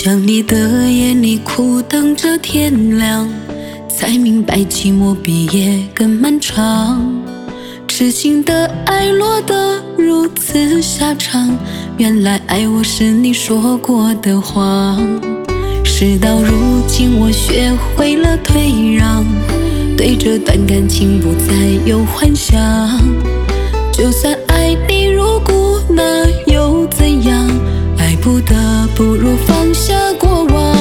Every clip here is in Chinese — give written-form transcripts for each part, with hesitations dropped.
想你的夜里苦等着天亮，才明白寂寞比夜更漫长。痴心的爱落得如此下场，原来爱我是你说过的谎。事到如今我学会了退让，对这段感情不再有幻想。就算爱你如故，那又怎样？爱不得不如放下过往。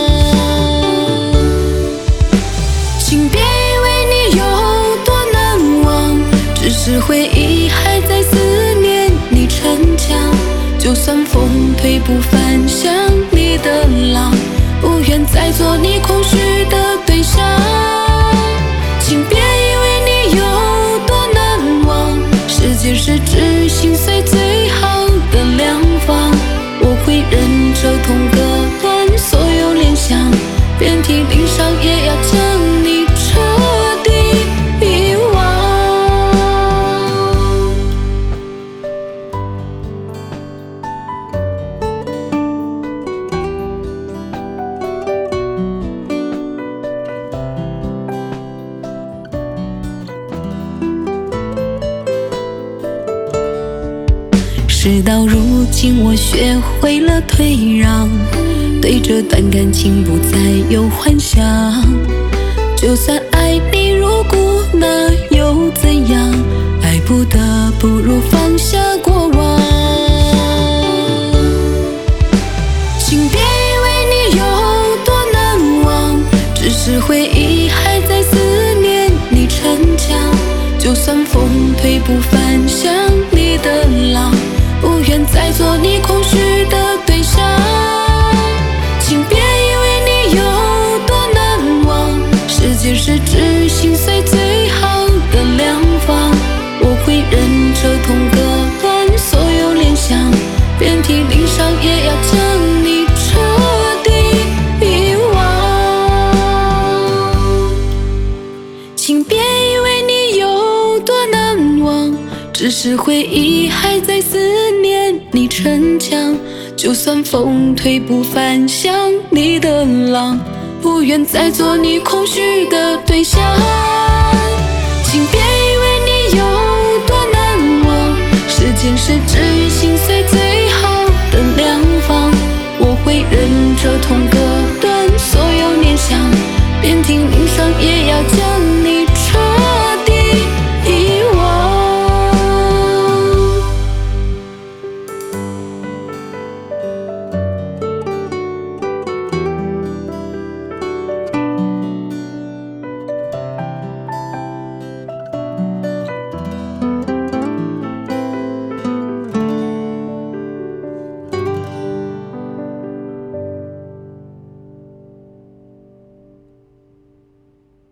请别以为你有多难忘，只是回忆还在思念你逞强。就算风推不翻想你的浪，不愿再做你空虚的对象。请别以为你有多难忘，世界是只心碎最好的良方。我会忍着痛割断所有联想，遍体鳞伤也要将你彻底遗忘。事到如今我学会了退让，对这段感情不再有幻想。就算爱你如故，那又怎样？爱不得不如放下过往。请别以为你有多难忘，只是回忆还在思念你逞强。就算风推不翻想你的浪，不愿再做你空虚的对象。请别以为你有多难忘，世界是只心碎最好的良方。我会忍着痛割断所有联想，遍体鳞伤也要将你彻底遗忘。请别以为你有多难忘，只是回忆还在思念你逞强。就算风推不翻想你的浪，不愿再做你空虚的对象。请别以为你有多难忘，时间是只心碎最好的良方。我会忍着痛割断所有念想，遍体鳞伤也要将